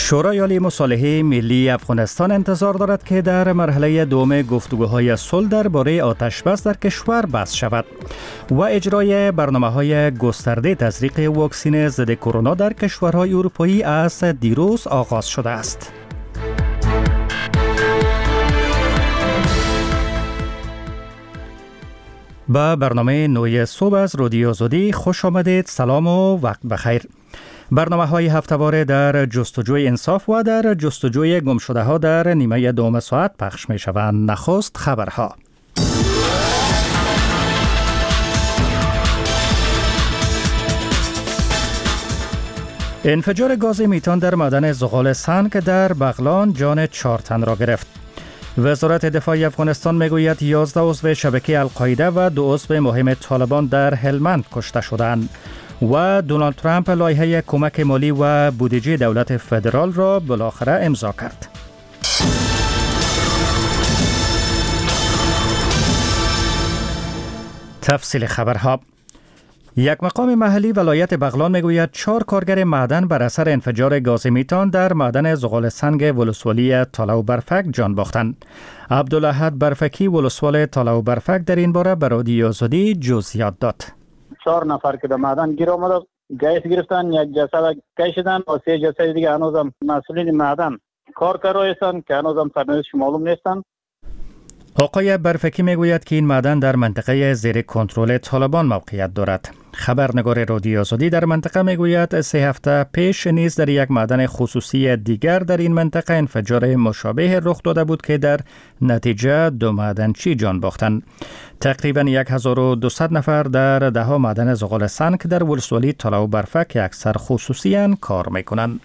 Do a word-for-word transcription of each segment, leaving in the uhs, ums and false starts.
شورای عالی مصالحه ملی افغانستان انتظار دارد که در مرحله دوم گفتگوهای صلح درباره آتش‌بس در کشور بحث شود و اجرای برنامه‌های گسترده تزریق واکسن ضد کرونا در کشورهای اروپایی از دیروز آغاز شده است. با برنامه نوی صبح از رادیو آزادی خوش آمدید. سلام و وقت بخیر. برنامه های هفته‌واره در جستجوی انصاف و در جستجوی گمشده ها در نیمه دوم ساعت پخش می شوند. نخست خبرها. انفجار گاز میتان در معدن زغال سنگ در بغلان جان چهار تن را گرفت. وزارت دفاع افغانستان میگوید یازده عضو شبکه القاعده و دو عضو مهم طالبان در هلمند کشته شدند. و دونالد ترامپ لایحه کمک مالی و بودجه دولت فدرال را بالاخره امضا کرد. تفصیل خبرها. یک مقام محلی ولایت بغلان میگوید چهار کارگر معدن بر اثر انفجار گاز میتان در معدن زغال سنگ ولسوالی تاله و برفک جان باختند. عبدالاحد برفکی ولسوال تاله و برفک در این باره به رادیو آزادی جزئیات داد. چهار نفر که در معدن گیر آمده گیس گرفتن، یک جسد کشیدن و سه جسد دیگه هنوزم مسئولین معدن کارگرای هستند که هنوزم سرنوشتش معلوم نیستند. آقای برفکی میگوید که این معدن در منطقه زیر کنترل طالبان موقعیت دارد. خبرنگار رادیو آزادی در منطقه میگوید سه هفته پیش نیز در یک معدن خصوصی دیگر در این منطقه انفجار مشابه رخ داده بود که در نتیجه دو معدنچی جان باختند. تقریبا هزار و دویست نفر در ده ها معدن زغال سنگ در ولسوالی تاله و برفک که اکثر خصوصی کار میکنند.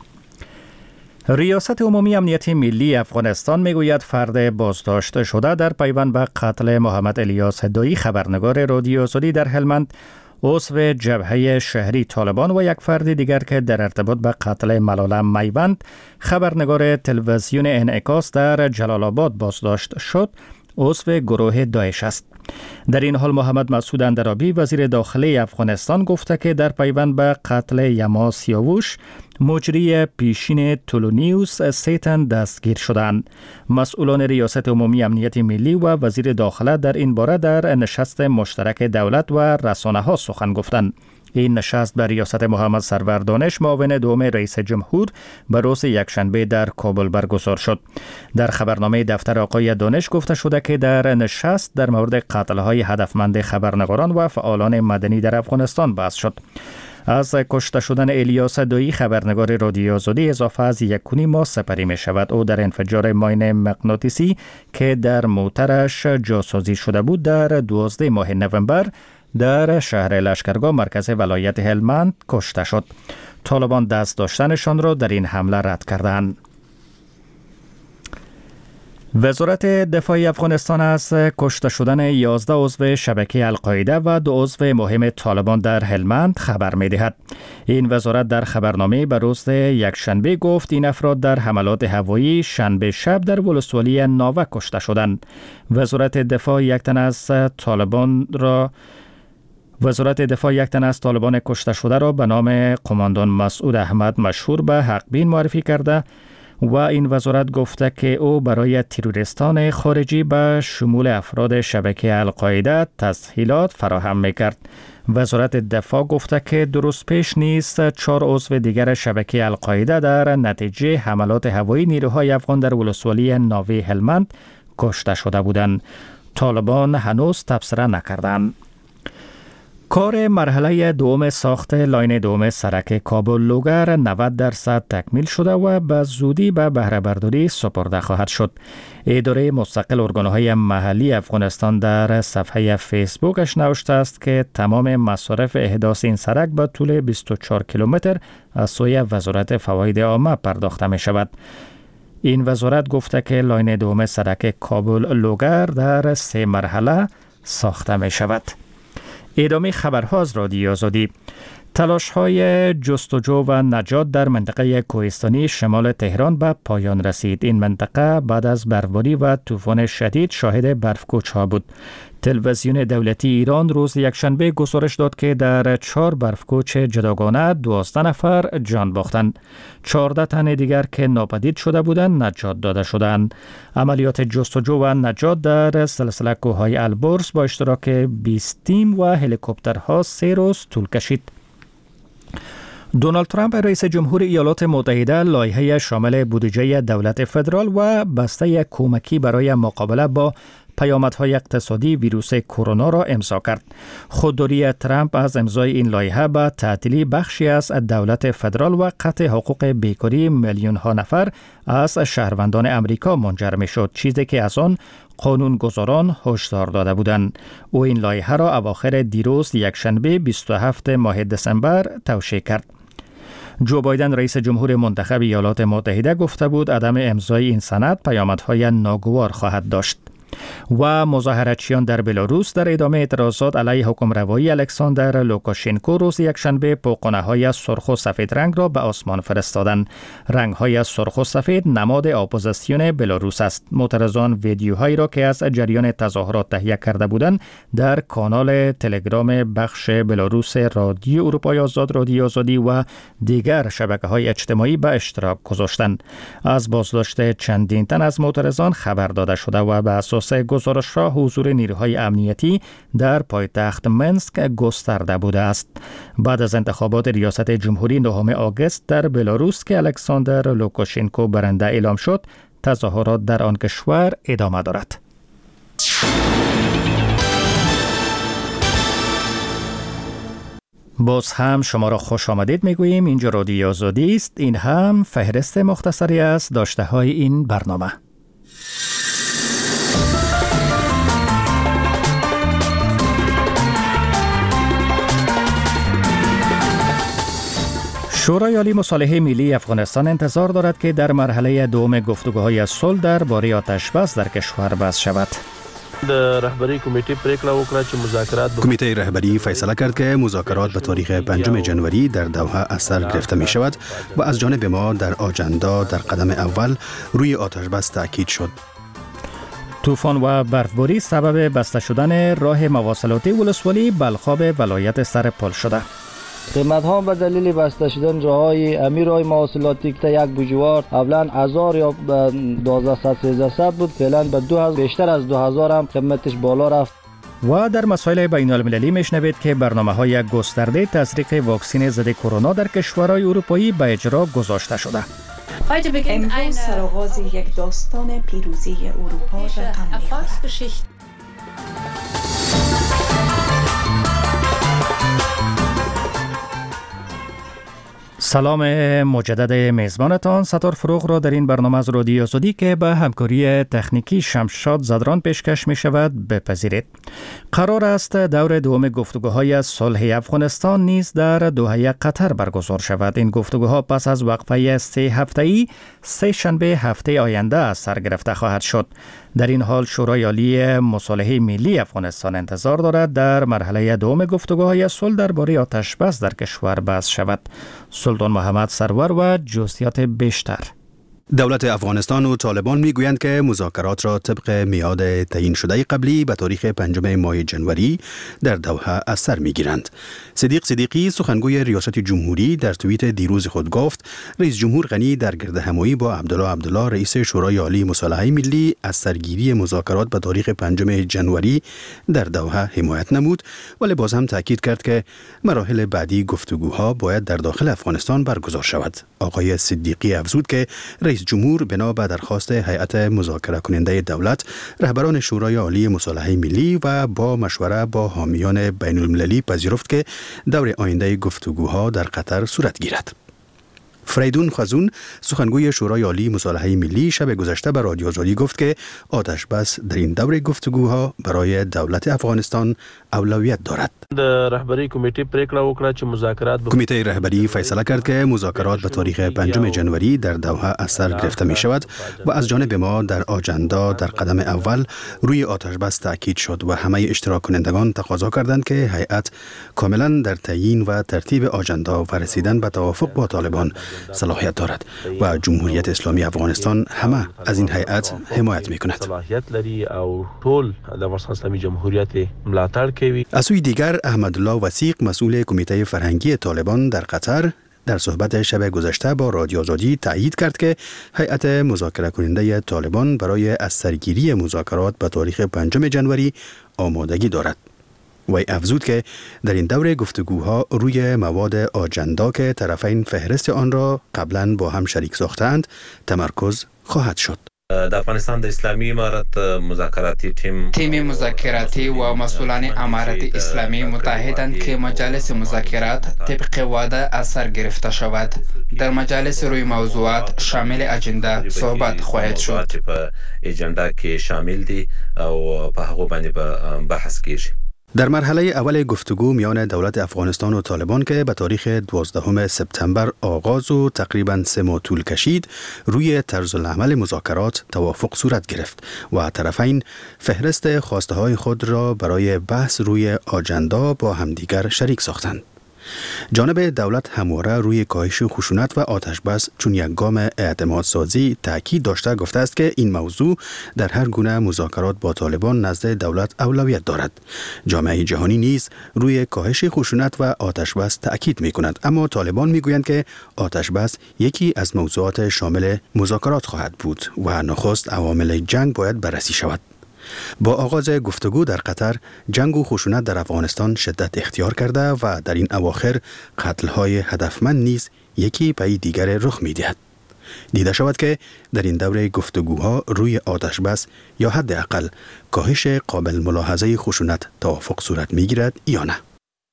ریاست عمومی امنیت ملی افغانستان میگوید فرد بازداشته شده در پیوند به قتل محمد الیاس دایی خبرنگار رادیو آزادی در هلمند، عضو جبهه شهری طالبان و یک فرد دیگر که در ارتباط به قتل ملاله میوند خبرنگار تلویزیون انعکاس در جلال آباد بازداشت شد، عضو گروه داعش است. در این حال محمد مسعود اندرابی وزیر داخلی افغانستان گفته که در پیوند به قتل یما سیاوش مجری پیشین تولونیوس سه تن دستگیر شدند. مسئولان ریاست عمومی امنیت ملی و وزیر داخله در این باره در نشست مشترک دولت و رسانه ها سخن گفتند. این نشست به ریاست محمد سرور دانش معاون دوم رئیس جمهور به روز یکشنبه در کابل برگزار شد. در خبرنامه دفتر آقای دانش گفته شده که در نشست در مورد قتل‌های هدفمند خبرنگاران و فعالان مدنی در افغانستان بحث شد. از کشته شدن الیاس دایی خبرنگار رادیو آزادی اضافه از یک و نیم ماه سپری می شود. او در انفجار ماین مغناطیسی که در موترش جاسازی شده بود در دوازده ماه نوامبر در شهر لشکرگاه مرکز ولایت هلمند کشته شد. طالبان دست داشتنشان را در این حمله رد کردند. وزارت دفاع افغانستان از کشته شدن یازده عضو شبکه القاعده و دو عضو مهم طالبان در هلمند خبر می دهد. این وزارت در خبرنامه به روز یکشنبه گفت این افراد در حملات هوایی شنبه شب در ولسوالی ناوه کشته شدند. وزارت دفاع یک تن از طالبان را وزارت دفاع یک تن از طالبان کشته شده را به نام قماندان مسعود احمد مشهور به حقبین معرفی کرده و این وزارت گفته که او برای تروریستان خارجی به شمول افراد شبکه القاعده تسهیلات فراهم میکرد. وزارت دفاع گفته که درست پیش نیست چهار عضو دیگر شبکه القاعده در نتیجه حملات هوایی نیروهای افغان در ولسوالی ناوه هلمند کشته شده بودند. طالبان هنوز تبصره نکردند. کار مرحله دوم ساخت لاین دوم سرک کابل لوگر نود درصد تکمیل شده و به زودی به بهره برداری سپرده خواهد شد. اداره مستقل ارگانهای محلی افغانستان در صفحه فیسبوکش نوشته است که تمام مصارف احداث این سرک به طول بیست و چهار کیلومتر از سوی وزارت فواید عامه پرداخته می شود. این وزارت گفته که لاین دوم سرک کابل لوگر در سه مرحله ساخته می شود. ادامه خبرها از رادیو آزادی. تلاش های جستجو و نجات در منطقه کوهستانی شمال تهران به پایان رسید. این منطقه بعد از برفباری و طوفان شدید شاهد برفکوچ ها بود. تلویزیون دولتی ایران روز یکشنبه گزارش داد که در چهار برفکوچ جداگانه دوازده نفر جان باختند. چهارده تن دیگر که ناپدید شده بودند نجات داده شدند. عملیات جستجو و نجات در سلسله کوههای البرز با اشتراک بیست تیم و هلیکوپترها سه روز طول کشید. دونالد ترامپ رئیس جمهور ایالات متحده لایحه شامل بودجه دولت فدرال و بسته کمکی برای مقابله با پیامدهای اقتصادی ویروس کرونا را امضا کرد. خودداری ترامپ از امضای این لایحه به تعطیلی بخشی از دولت فدرال و قطع حقوق بیکاری میلیون ها نفر از شهروندان امریکا منجر می شد، چیزی که از آن قانونگذاران هشدار داده بودند. او این لایحه را اواخر دیروز یکشنبه بیست و هفتم ماه دسامبر توشیح کرد. جو بایدن رئیس جمهور منتخب ایالات متحده گفته بود عدم امضای این سند پیامدهای ناگوار خواهد داشت. و مظاهراتچیان در بلاروس در ادامه اعتراضات علیه حکمروایی الکساندر لوکاشنکو روز یکشنبه پوقونه‌های سرخ و سفید رنگ را به آسمان فرستادند. رنگ‌های سرخ و سفید نماد اپوزیسیون بلاروس است. معترضان ویدیوهایی را که از جریان تظاهرات تهیه کرده بودند در کانال تلگرام بخش بلاروس رادیو اروپای آزاد، رادیو آزادی و دیگر شبکه‌های اجتماعی به اشتراک گذاشتند. از بازداشت چندین تن از معترضان خبر داده شده و به اساس گزارش را حضور نیروهای امنیتی در پایتخت منسک گسترده بوده است. بعد از انتخابات ریاست جمهوری نهم آگوست در بلاروس که الکساندر لوکاشنکو برنده اعلام شد، تظاهرات در آن کشور ادامه دارد. باز هم شما را خوش آمدید میگوییم. اینجا رادیو آزادی است. این هم فهرست مختصری از داشته های این برنامه. شورای عالی مصالحه ملی افغانستان انتظار دارد که در مرحله دوم گفتگوهای صلح درباره آتش‌بس در کشور بحث شود. رهبری کمیته پریکړه وکړه چې مذاکرات کمیته رهبری فیصله کرد که مذاکرات به تاریخ پنجم جنوری در دوحه از سر گرفته می شود و از جانب ما در آجندا در قدم اول روی آتش‌بس تاکید شد. طوفان و برفباری سبب بسته شدن راه مواصلاتی ولسوالی بلخاب ولایت سرپل شده. قیمت ها به دلیل بسته شدن راههای امیر راه مواصلاتی که یک بوجوار قبلا هزار یا دوازده صد سیزده صد بود، فعلا به دو هزار بیشتر از دو هزار هم قیمتش بالا رفت. و در مسائل بین المللی میشنوید که برنامه‌های گسترده تزریق واکسن ضد کرونا در کشورهای اروپایی به اجرا گذاشته شده. امروز سرآغاز یک داستان پیروزی اروپا رقم می‌خورد. سلام مجدد میزبانتان ستار فروغ را در این برنامه از رادیو آزادی که به همکاری تکنیکی شمشاد زدران پیشکش می شود بپذیرید. قرار است دور دوم گفتگوهای صلح افغانستان نیز در دوحه قطر برگزار شود. این گفتگوها پس از وقفه سه هفته‌ای سه شنبه هفته آینده سر گرفته خواهد شد. در این حال شورای عالی مصالحه ملی افغانستان انتظار دارد در مرحله دوم گفتگوهای صلح درباره آتش‌بس در کشور بحث شود. سلطان محمد سرور و جزئیات بیشتر. دولت افغانستان و طالبان میگویند که مذاکرات را طبق میعاد تعیین شده قبلی به تاریخ پنجم ماه جنوری در دوحه از سر میگیرند. صدیق صدیقی سخنگوی ریاست جمهوری در توییت دیروز خود گفت رئیس جمهور غنی در گرد همایی با عبدالله عبدالله رئیس شورای عالی مصالحه ملی از سرگیری مذاکرات به تاریخ پنجم جنوری در دوحه حمایت نمود، ولی باز هم تاکید کرد که مراحل بعدی گفتگوها باید در داخل افغانستان برگزار شود. آقای صدیقی افزود که رئیس جمهور بنا به درخواست هیئت مذاکره کننده دولت، رهبران شورای عالی مصالحه ملی و با مشوره با حامیان بین المللی پذیرفت که دور آینده گفتگوها در قطر صورت گیرد. فریدون خزون سخنگوی شورای عالی مصالحه ملی شب گذشته به رادیو آزادی گفت که آتش بس در این دور گفتگوها برای دولت افغانستان اولویت دارد. د رهبری کمیته پریکړه وکړه چې مذاکرات کمیته رهبری فیصله کرد که مذاکرات به تاریخ پنجم جنوری در دوحه از سر گرفته می شود و از جانب ما در آجندا در قدم اول روی آتش بس تاکید شد و همه اشتراک کنندگان تقاضا کردند که هیئت کاملا در تعیین و ترتیب آجندا و رسیدن به توافق با طالبان صلاحیت دارد و جمهوریت اسلامی افغانستان همه از این هیئت حمایت می کند. صلاحیت لري او ټول د افغانستان اسلامي جمهوریت ملاتړ کوي. از سوی دیگر احمدالله وثیق مسئول کمیته فرهنگی طالبان در قطر در صحبت شب گذشته با رادیو آزادی تأیید کرد که هیئت مذاکره کننده طالبان برای از سرگیری مذاکرات به تاریخ پنجم جنوری آمادگی دارد. وی افزود که در این دور گفتگوها روی مواد آجندا که طرفین فهرست آن را قبلا با هم شریک ساختند تمرکز خواهد شد. د افغانستان د اسلامي امارت مذاکراتی تیم تیم مذاکراتی و مسئولان امارت اسلامی متحدند که مجالس مذاکرات طبق وعده از سر گرفته شود. در مجالس روی موضوعات شامل اجنده صحبت خواهد شد. په اجنده کې شامل دي او په هغه باندې بحث کیږي. در مرحله اول گفتگو میان دولت افغانستان و طالبان که به تاریخ دوازدهم سپتامبر آغاز و تقریباً سه ماه طول کشید، روی طرز العمل مذاکرات توافق صورت گرفت و طرفین فهرست خواسته های خود را برای بحث روی آجندا با همدیگر شریک ساختند. جانب دولت همواره روی کاهش خشونت و آتش بس چون یک گام اعتماد سازی تاکید داشته گفته است که این موضوع در هر گونه مذاکرات با طالبان نزد دولت اولویت دارد. جامعه جهانی نیز روی کاهش خشونت و آتش بس تاکید می کند، اما طالبان می گویند که آتش بس یکی از موضوعات شامل مذاکرات خواهد بود و نخست عوامل جنگ باید بررسی شود. با آغاز گفتگو در قطر، جنگ و خشونت در افغانستان شدت اختیار کرده و در این اواخر قتل‌های هدفمند نیز یکی پی دیگر رخ می‌دهد. دیده شود که در این دوره گفتگوها روی آتش بس یا حداقل کاهش قابل ملاحظه خشونت توافق صورت می‌گیرد یا نه.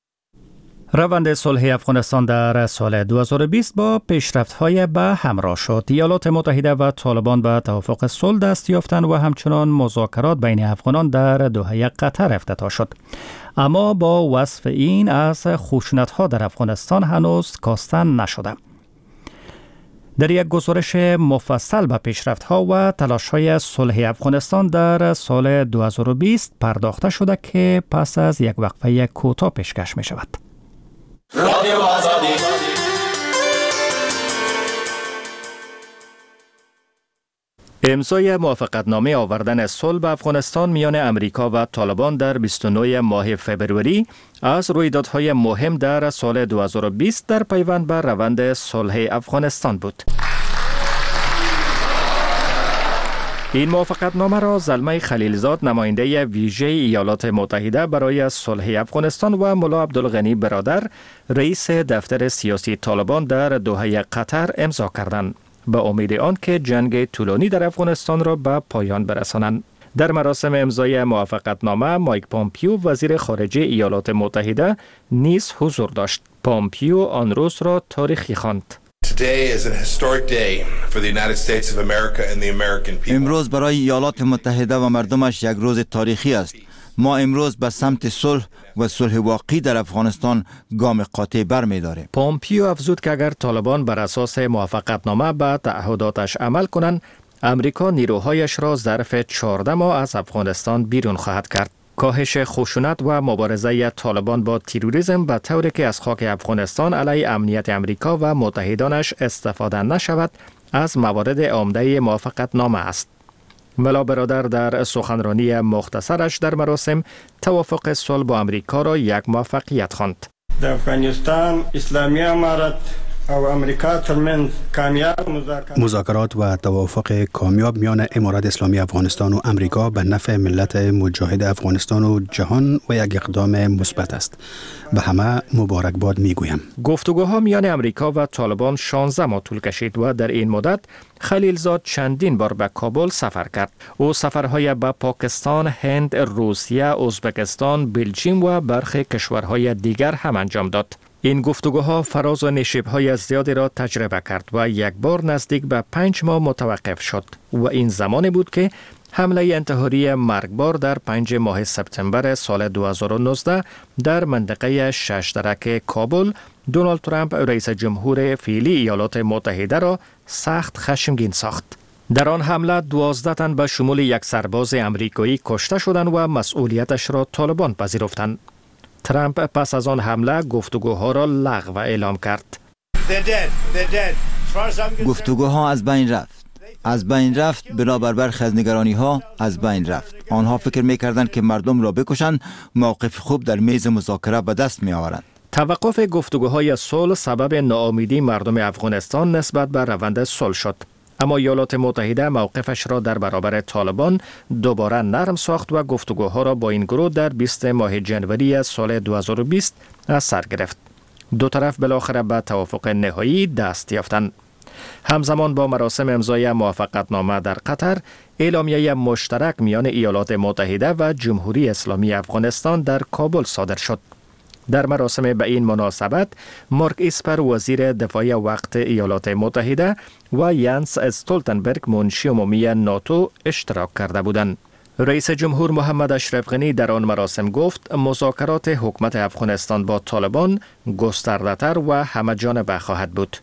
روند صلح افغانستان در سال دو هزار و بیست با پیشرفت‌های به همراه شد. ایالات متحده و طالبان به توافق صلح دست یافتند و همچنان مذاکرات بین افغانان در دوحه قطر افتتاح شد. اما با وصف این از خشونت‌ها در افغانستان هنوز کاسته نشده. در یک گزارش مفصل به پیشرفت‌ها و تلاش‌های صلح افغانستان در سال دو هزار و بیست پرداخته شده که پس از یک وقفه کوتاه پیشکش می‌شود. رادیو آزادی. امضای موافقتنامه آوردن صلح به افغانستان میان امریکا و طالبان در بیست و نه ماه فبروری از رویدادهای مهم در سال دو هزار و بیست در پیوند به روند صلح افغانستان بود. این موافقتنامه را زلمه خلیلزاد نماینده ویژه ایالات متحده برای صلح افغانستان و ملا عبدالغنی برادر رئیس دفتر سیاسی طالبان در دوحه قطر امضا کردند به امید آن که جنگ طولانی در افغانستان را به پایان برسانند. در مراسم امضای موافقتنامه مایک پامپیو وزیر خارجه ایالات متحده نیز حضور داشت. پامپیو آن روز را تاریخی خواند. امروز برای ایالات متحده و مردمش یک روز تاریخی است. ما امروز به سمت صلح و صلح واقعی در افغانستان گام قاطع برمی‌داریم. پامپیو افزود که اگر طالبان بر اساس موافقتنامه به تعهداتش عمل کنند، امریکا نیروهایش را ظرف چهارده ماه از افغانستان بیرون خواهد کرد. کاهش خشونت و مبارزه طالبان با تروریسم به طوری که از خاک افغانستان علیه امنیت امریکا و متحدانش استفاده نشود از موارد عمده موافقتنامه است. ملا برادر در سخنرانی مختصرش در مراسم توافق صلح با امریکا را یک موفقیت خواند. در افغانستان اسلامی امارت او امریکا ترمن کامیاب مذاکرات و توافق کامیاب میان امارت اسلامی افغانستان و امریکا به نفع ملت مجاهد افغانستان و جهان و یک اقدام مثبت است. به همه مبارکباد میگویم. گفتگوها میان امریکا و طالبان شانزده ماه طول کشید و در این مدت خلیلزاد چندین بار به کابل سفر کرد. او سفرهای به پاکستان، هند، روسیه، ازبکستان، بلژیم و برخی کشورهای دیگر هم انجام داد. این گفتگوها فراز و نشیب‌های زیادی را تجربه کرد و یک بار نزدیک به پنج ماه متوقف شد و این زمانی بود که حمله انتحاری مرگبار در پنج ماه سپتامبر سال دو هزار و نوزده در منطقه شش درک کابل دونالد ترامپ رئیس جمهور فعلی ایالات متحده را سخت خشمگین ساخت. در آن حمله دوازده تن به شمول یک سرباز امریکایی کشته شدند و مسئولیتش را طالبان پذیرفتند. ترامپ پس از آن حمله گفتگوها را لغو اعلام کرد. گفتگوها از بین رفت. از بین رفت بنابر برخی از نگرانی ها از بین رفت. آنها فکر می‌کردند که مردم را بکشند، موقف خوب در میز مذاکره به دست می‌آورند. توقف گفتگوهای صلح سبب ناامیدی مردم افغانستان نسبت به روند صلح شد. اما ایالات متحده موقفش را در برابر طالبان دوباره نرم ساخت و گفتگوها را با این گروه در بیست ماه جنوری سال دو هزار و بیست از سر گرفت. دو طرف بالاخره به توافق نهایی دست یافتند. همزمان با مراسم امضای موافقتنامه در قطر، اعلامیه مشترک میان ایالات متحده و جمهوری اسلامی افغانستان در کابل صادر شد. در مراسم به این مناسبت، مارک اسپر وزیر دفاع وقت ایالات متحده و یانس استولتنبرگ منشی عمومی ناتو اشتراک کرده بودند. رئیس جمهور محمد اشرف غنی در آن مراسم گفت مذاکرات حکومت افغانستان با طالبان گسترده‌تر و همه‌جانبه خواهد بود.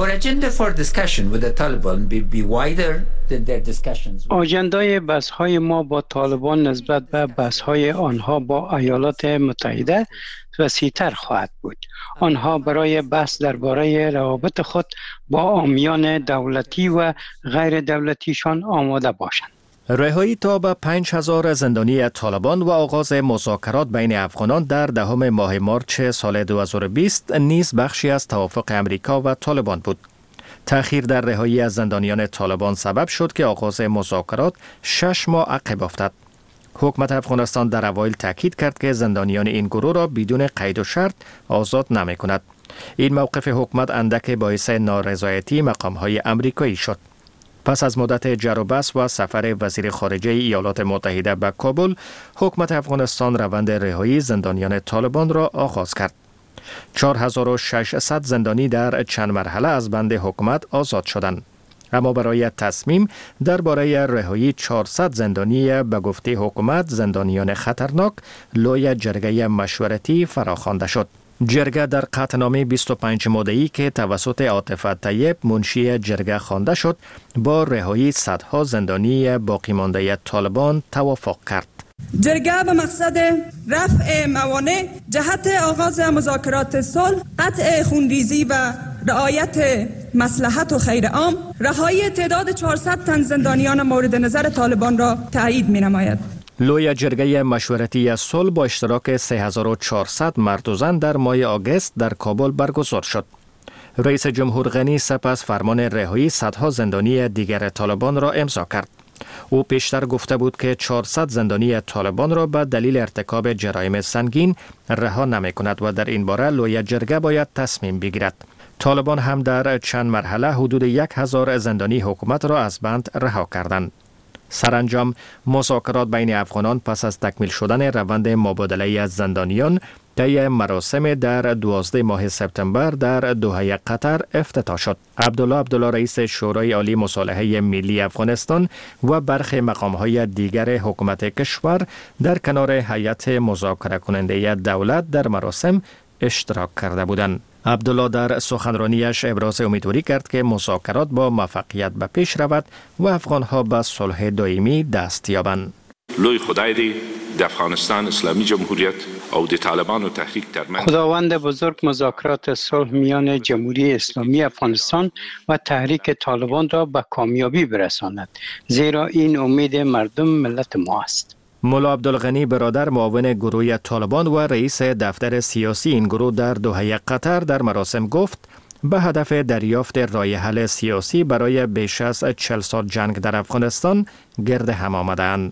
آجندای بحث‌های ما با طالبان نسبت به بحث‌های آنها با ایالات متحده وسیع‌تر خواهد بود. آنها برای بحث درباره روابط خود با عامیان دولتی و غیر دولتیشان آماده باشند. رهایی تا به پنج هزار زندانی طالبان و آغاز مذاکرات بین افغانان در دهم ماه مارچ سال دو هزار و بیست نیز بخشی از توافق امریکا و طالبان بود. تأخیر در رهایی از زندانیان طالبان سبب شد که آغاز مذاکرات شش ماه عقب افتاد. حکومت افغانستان در اوایل تاکید کرد که زندانیان این گروه را بدون قید و شرط آزاد نمی کند. این موقف حکومت اندک باعث نارضایتی مقام‌های امریکایی شد. پس از مدت جر و بحث و سفر وزیر خارجه ایالات متحده به کابل، حکومت افغانستان روند رهایی زندانیان طالبان را آغاز کرد. چهار هزار و ششصد زندانی در چند مرحله از بند حکومت آزاد شدند. اما برای تصمیم درباره رهایی چهارصد زندانی به گفته حکومت زندانیان خطرناک، لوی جرگه مشورتی فراخوانده شد. جرگه در قطعنامه بیست و پنج ماده‌ای که توسط عاطف طیب منشی جرگه خوانده شد، با رهایی صدها زندانی باقی مانده طالبان توافق کرد. جرگه به مقصد رفع موانع جهت آغاز مذاکرات صلح، قطع خونریزی و رعایت مصلحت و خیر عام، رهایی تعداد چهارصد تن زندانیان مورد نظر طالبان را تایید می‌نماید. لوی جرگه مشورتی صلح با اشتراک سه هزار و چهارصد مرد و زن در ماه آگوست در کابل برگزار شد. رئیس جمهور غنی سپس فرمان رهایی صدها زندانی دیگر طالبان را امضا کرد. او پیشتر گفته بود که چهارصد زندانی طالبان را به دلیل ارتکاب جرایم سنگین رها نمی کند و در این باره لوی جرگه باید تصمیم بگیرد. طالبان هم در چند مرحله حدود یک هزار زندانی حکومت را از بند رها کردند. سرانجام مذاکرات بین افغانان پس از تکمیل شدن روند مبادله از زندانیان طی مراسم در دوازده ماه سپتامبر در دوحه قطر افتتاح شد. عبدالله عبدالله رئیس شورای عالی مصالحه ملی افغانستان و برخی مقام‌های دیگر حکومت کشور در کنار هیئت مذاکره کننده دولت در مراسم اشتراک کرده بودند. عبدالله در سخنرانیش ابراز امیدواری کرد که مذاکرات با موفقیت به پیش رود و افغانها به صلح دائمی دست یابند. لوی خدای دی د افغانستان اسلامی جمهوریت او د طالبانو تحریک ترمن خداوند بزرگ مذاکرات صلح میان جمهوری اسلامی افغانستان و تحریک طالبان را به کامیابی برساند، زیرا این امید مردم ملت ما است. مولا عبدالغنی برادر معاون گروه طالبان و رئیس دفتر سیاسی این گروه در دوحه قطر در مراسم گفت به هدف دریافت راه حل سیاسی برای بیش از چهل سال جنگ در افغانستان گرد هم آمدند.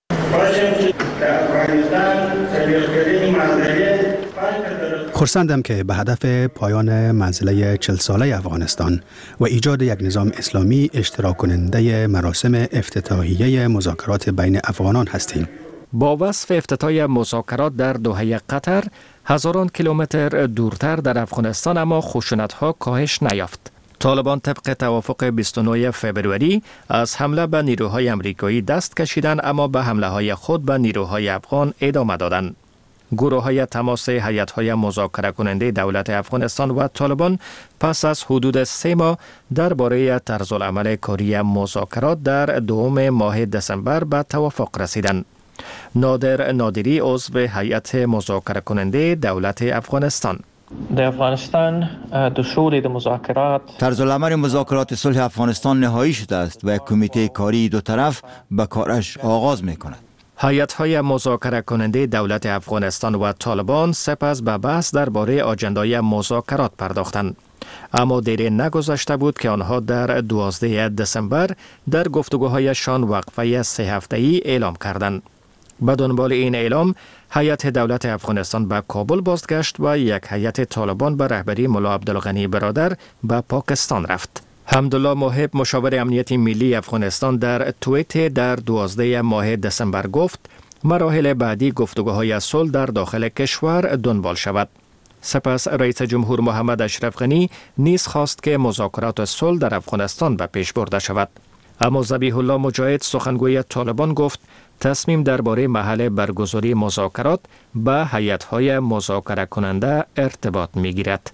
خرسندم که به هدف پایان منزله چهل ساله افغانستان و ایجاد یک نظام اسلامی اشتراک کننده مراسم افتتاحیه مذاکرات بین افغانان هستیم. با وصف افتتاح مذاکرات در دوحه قطر، هزاران کیلومتر دورتر در افغانستان اما خشونت‌ها کاهش نیافت. طالبان طبق توافق بیست و نه فوریه از حمله به نیروهای آمریکایی دست کشیدند اما به حمله‌های خود به نیروهای افغان ادامه دادند. گروه‌های تماس هیئت‌های مذاکره کننده دولت افغانستان و طالبان پس از حدود سه ماه درباره طرزالعمل کاری مذاکرات در دوم ماه دسامبر به توافق رسیدند. نادر نادری عضو هیئت مذاکره کننده دولت افغانستان: در افغانستان دستور مذاکرات طرزالعمل مذاکرات صلح افغانستان نهایی شده است و کمیته کاری دو طرف به کارش آغاز می‌کند. هیئت‌های مذاکره کننده دولت افغانستان و طالبان سپس به بحث درباره آجندای مذاکرات پرداختند. اما دیری نگذشته بود که آنها در دوازده دسامبر در گفتگوهایشان وقفه سه هفته‌ای اعلام کردند. به دنبال این اعلام، هیئت دولت افغانستان به کابل بازگشت و یک هیئت طالبان به رهبری ملا عبدالغنی برادر به پاکستان رفت. حمدالله محب مشاور امنیت ملی افغانستان در توییت در دوازده ماه دسامبر گفت مراحل بعدی گفتگوهای صلح در داخل کشور دنبال شود. سپس رئیس جمهور محمد اشرف غنی نیز خواست که مذاکرات صلح در افغانستان به پیش برده شود. اما ذبیح الله مجاهد سخنگوی طالبان گفت تصمیم درباره محل برگزاری مذاکرات به هیئت‌های مذاکره کننده ارتباط می‌گیرد.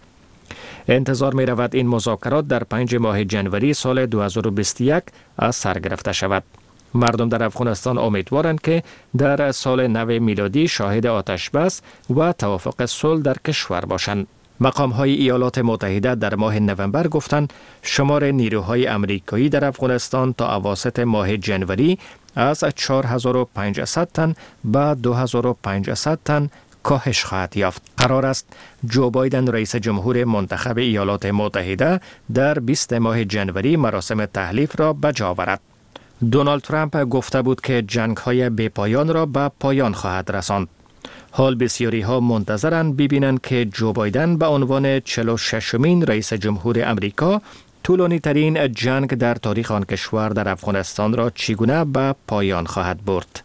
انتظار می رود این مذاکرات در پنج ماه جنوری سال دو هزار و بیست و یک از سر گرفته شود. مردم در افغانستان امیدوارند که در سال نو میلادی شاهد آتش بس و توافق صلح در کشور باشند. مقام‌های ایالات متحده در ماه نوامبر گفتند شمار نیروهای آمریکایی در افغانستان تا اواسط ماه جنوری از چهار هزار و پانصد تن به دو هزار و پانصد تن کاهش خواهد یافت. قرار است جو بایدن رئیس جمهور منتخب ایالات متحده در بیست ماه جنوری مراسم تحلیف را به جا آورد. دونالد ترامپ گفته بود که جنگ‌های بی‌پایان را به پایان خواهد رساند. حال بسیاری ها منتظرند ببینند که جو بایدن به عنوان چهل و ششمین رئیس جمهور امریکا طولانی ترین جنگ در تاریخ آن کشور در افغانستان را چگونه به پایان خواهد برد.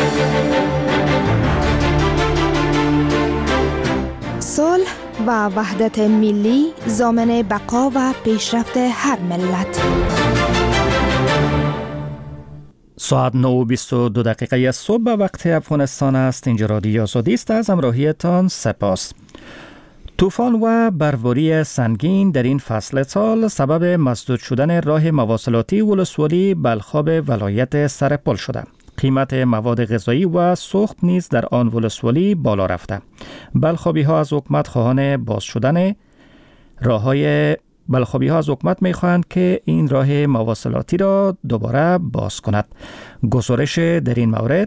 صلح و وحدت ملی ضامن بقا و پیشرفت هر ملت. ساعت نه و بیست و دو دقیقه صبح به وقت افغانستان است. اینجا رادیو آزادی است. از همراهیتان سپاس. طوفان و برفباری سنگین در این فصل سال سبب مسدود شدن راه مواصلاتی ولسوالی بلخاب ولایت سرپل شده. قیمت مواد غذایی و سوخت نیز در آن ولسوالی بالا رفته. بلخابی ها از حکومت خواهان باز شدن راههای بلخابی ها از حکومت می خواهند که این راه مواصلاتی را دوباره باز کند. گزارش در این مورد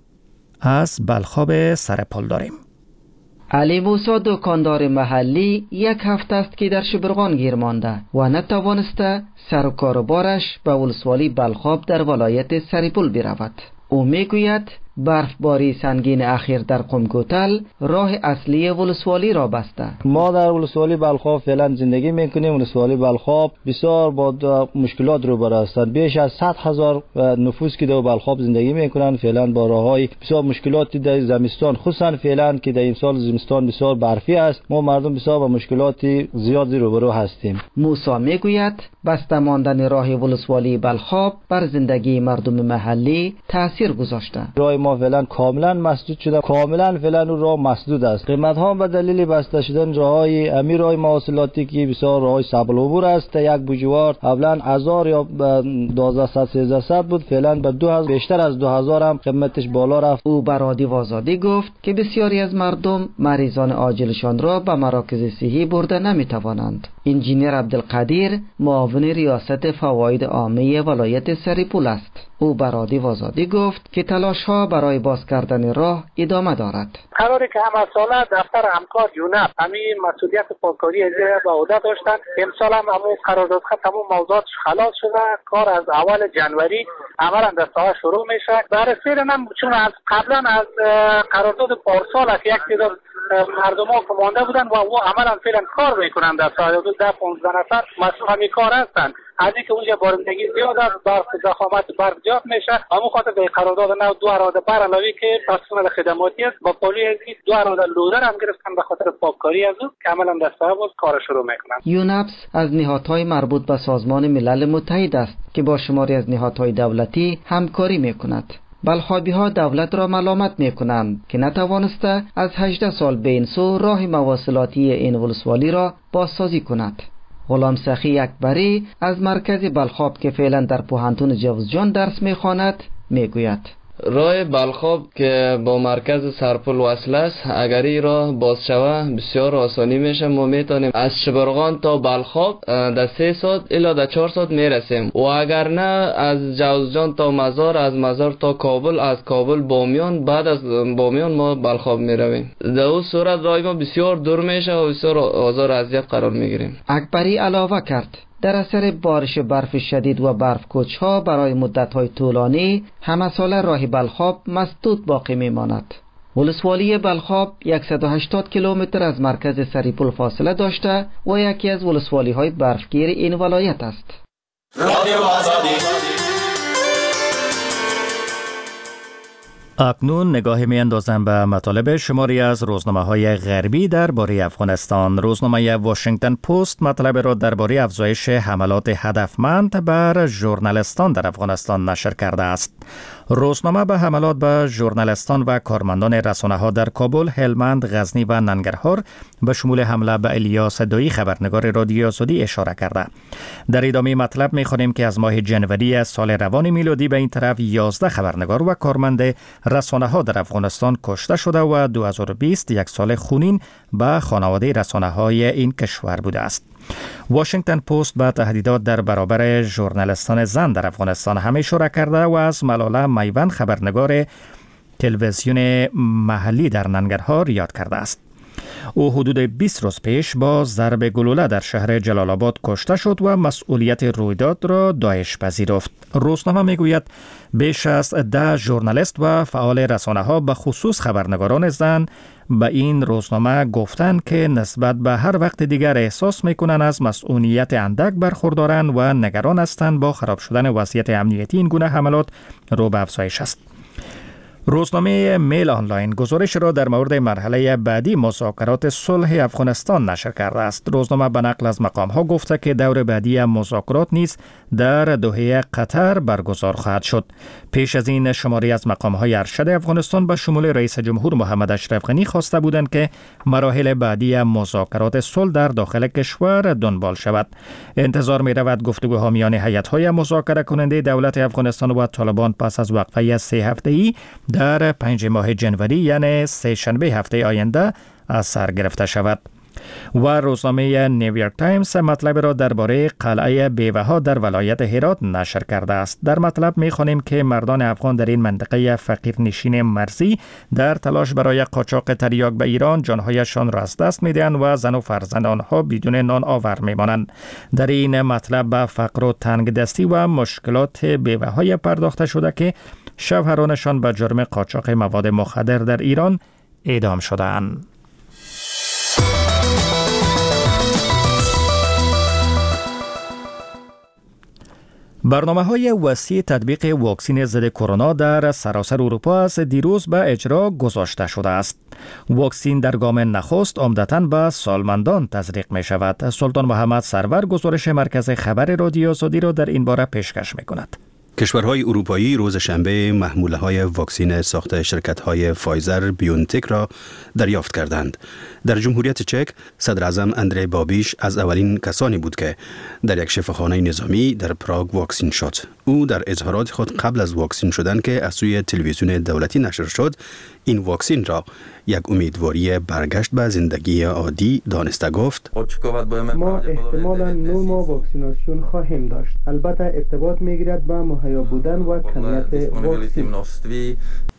از بلخاب سرپل داریم. علی موسی دکاندار محلی یک هفته است که در شبرغان گیر مانده و نتوانسته سر و کاروبارش به ولسوالی بلخاب در ولایت سرپل برود. او میگوید برفباری سنگین اخیر در قم-کوتل راه اصلی ولسوالی را بسته. ما در ولسوالی بلخاب فعلا زندگی میکنیم. ولسوالی بلخاب بسیار با مشکلات روبرو هستند. بیش از صد هزار نفوس که در بلخاب زندگی میکنند فعلا با راههای بسیار مشکلاتی در زمستان، خصوصا فعلا که در این سال زمستان بسیار برفی است، ما مردم بسیار با مشکلاتی زیادی روبرو هستیم. موسی میگوید بسته ماندن راه ولسوالی بلخاب بر زندگی مردم محلی تاثیر گذاشته. راه ما فعلا کاملا مسدود شده، کاملا فعلا اون راه مسدود است. قیمت ها به دلیل بسته شدن راههای امیر راه مواصلاتی که بسیار راههای سبل عبور است، یک بوجوار قبلا هزار یا دوازده صد سیزده صد بود، فعلا به دو هزار بیشتر از دو هزار هم قیمتش بالا رفت. او به رادیو آزادی گفت که بسیاری از مردم مریضان عاجلشان را به مراکز صحی برده نمیتوانند. انجینیر عبدالقدیر معاون ریاست فواید عامه ولایت سرپل است. او به رادیو آزادی گفت که تلاش ها برای باز کردن راه ادامه دارد. قراره که همه ساله دفتر همکار یونپ همین مسئولیت پاککاری اجرا به عهده داشتن. امسال هم همون قراردادها تمام موضوعاتش خلاص شده. کار از اول جنوری عملا در ساعت شروع میشه. بررسی هم چون از قبلا از قرارداد پارسال که یک تعداد مردم ها که مانده بودن و او عملا فعلا کار میکنن در ساحل حدود ده پانزده نفر مسئول همین کار هستن. از اینکه اونجا بارندگی زیاد است، برف ضخامت برف زیاد میشه، همون خاطر به قرارداد نو دو اراده بر علاوه که پرسنل خدماتی است با پولی دو اراده لودر هم گرفتن به خاطر پاککاری از او که عملا در ساحل کار شروع میکنن. یونپس از نهادهای مربوط به سازمان ملل متحد است که با شماری از نهادهای دولتی همکاری میکند. بلخابی ها دولت را ملامت می کنند که نتوانسته از هجده سال به این سو راه مواصلاتی این ولسوالی را بازسازی کند. غلام سخی اکبری از مرکز بلخاب که فعلا در پوهنتون جوزجان درس می خواند می گوید راه بلخاب که با مرکز سرپل وصل است، اگر این راه باز شود بسیار آسانی میشه. ما میتونیم از شبرغان تا بلخاب در سه ساعت الا در چهار ساعت میرسیم و اگر نه از جوزجان تا مزار، از مزار تا کابل، از کابل بامیان، بعد از بامیان ما بلخاب میرویم. در اون صورت راه ما بسیار دور میشه و بسیار آزار اذیت قرار میگیریم. اکبری علاوه کرد در اثر بارش برف شدید و برف کوچ‌ها برای مدت‌های طولانی همه ساله راه بلخاب مسدود باقی می‌ماند. ولسوالی بلخاب صد و هشتاد کیلومتر از مرکز سریپول فاصله داشته و یکی از ولسوالی‌های برفگیر این ولایت است. اکنون نگاهی می اندازم به مطالب شماری از روزنامه های غربی درباره افغانستان. روزنامه واشنگتن پست مطلب را درباره افزایش حملات هدفمند بر ژورنالیستان در افغانستان نشر کرده است. روزنامه به حملات به ژورنالیستان و کارمندان رسانه‌ها در کابل، هلمند، غزنی و ننگرهار به شمول حمله به الیاس دویی خبرنگار رادیو آزادی اشاره کرده. در ادامه مطلب می‌خوانیم که از ماه جنوری سال روان میلادی به این طرف یازده خبرنگار و کارمند رسانه‌ها در افغانستان کشته شده و دو هزار و بیست یک سال خونین به خانواده رسانه‌های این کشور بوده است. واشنگتن پست به تهدیدات در برابر ژورنالیستان زن در افغانستان هم اشاره کرده و از ملاله میوند خبرنگار تلویزیون محلی در ننگرهار یاد کرده است. او حدود بیست روز پیش با ضرب گلوله در شهر جلال آباد کشته شد و مسئولیت رویداد را داعش پذیرفت. روزنامه میگوید بیش از ده ژورنالیست و فعال رسانه‌ها به خصوص خبرنگاران زن به این روزنامه گفتند که نسبت به هر وقت دیگر احساس میکنند از مسئولیت اندک برخوردارند و نگران هستند با خراب شدن وضعیت امنیتی این گونه حملات رو به افزایش است. روزنامه میل آنلاین گزارش را در مورد مرحله بعدی مذاکرات صلح افغانستان نشر کرده است. روزنامه به نقل از مقام‌ها گفته که دور بعدی مذاکرات نیز در دوحه قطر برگزار خواهد شد. پیش از این شماری از مقام‌های ارشد افغانستان به شمول رئیس جمهور محمد اشرف غنی خواسته بودند که مراحل بعدی مذاکرات صلح در داخل کشور دنبال شود. انتظار می‌رود گفتگوها میان هیئت‌های مذاکره کننده دولت افغانستان و طالبان پس از وقفه سه هفته‌ای در پنج ماه جنوری یعنی سه شنبه هفته آینده از سر گرفته شود. و روزنامه نیویورک تایمز مطلب را درباره قلعه بیوه‌ها در ولایت هرات نشر کرده است. در مطلب می‌خوانیم که مردان افغان در این منطقه فقیرنشین مرزی در تلاش برای قاچاق تریاک به ایران جانهایشان را از دست می‌دهند و زن و فرزند آنها بدون نان آور می‌مانند. در این مطلب به فقر و تنگدستی و مشکلات بیوه‌های پرداخته شده که شوهرانشان به جرم قاچاق مواد مخدر در ایران اعدام شده‌اند. برنامه‌های وسیع تطبیق واکسن ضد کرونا در سراسر اروپا از دیروز به اجرا گذاشته شده است. واکسن در گام نخست عمدتاً به سالمندان تزریق می شود. سلطان محمد سرور گزارش مرکز خبر رادیو آزادی را در این باره پیشکش می کند. کشورهای اروپایی روز شنبه محموله های واکسن ساخت شرکت های فایزر بیونتک را دریافت کردند. در جمهوریت چک صدر اعظم اندری بابیش از اولین کسانی بود که در یک شفاخانه نظامی در پراگ واکسین شد. او در اظهارات خود قبل از واکسین شدن که از سوی تلویزیون دولتی نشر شد، این واکسین را یک امیدواری برگشت به زندگی عادی دانسته گفت: ما احتمالاً نو ماه واکسیناسیون خواهیم داشت. البته ارتباط میگیرد با مهیا بودن و کمیت واکسین.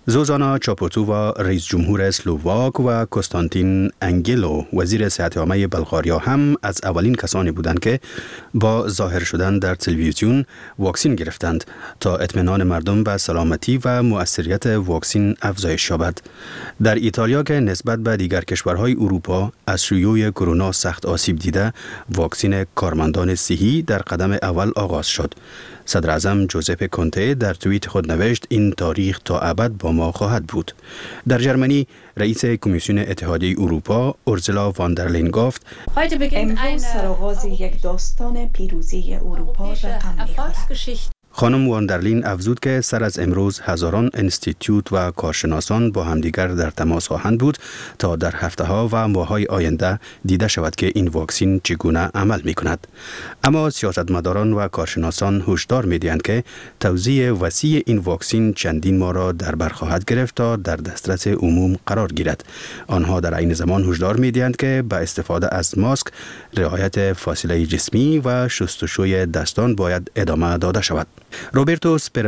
زوزانا چاپوتووا رئیس جمهور اسلوواک و کنستانتین انگلو وزیر صحت عامه بلغاریا هم از اولین کسانی بودند که با ظاهر شدن در تلویزیون واکسین گرفتند تا اطمینان مردم به سلامتی و مؤثریت واکسین افزایش یابد. در ایتالیا که نسبت به دیگر کشورهای اروپا از شیوع کرونا سخت آسیب دیده، واکسین کارمندان صحی در قدم اول آغاز شد. صدر اعظم جوزپه کونته در توییت خود نوشت این تاریخ تا ابد با ما خواهد بود. در جرمنی رئیس کمیسیون اتحادیه اروپا اورزولا واندرلین گفت امروز سرآغاز یک داستان پیروزی اروپا رقم می‌خورد. خانم واندرلین افزود که سر از امروز هزاران انستیتیوت و کارشناسان با همدیگر در تماس خواهند بود تا در هفته‌ها و ماه‌های آینده دیده شود که این واکسین چگونه عمل می‌کند. اما سیاستمداران و کارشناسان هشدار می‌دهند که توزیع وسیع این واکسین چندین ماه را در بر خواهد گرفت تا در دسترس عموم قرار گیرد. آنها در عین زمان هشدار می‌دهند که با استفاده از ماسک، رعایت فاصله جسمی و شستشوی دستان باید ادامه داده شود. روبرتو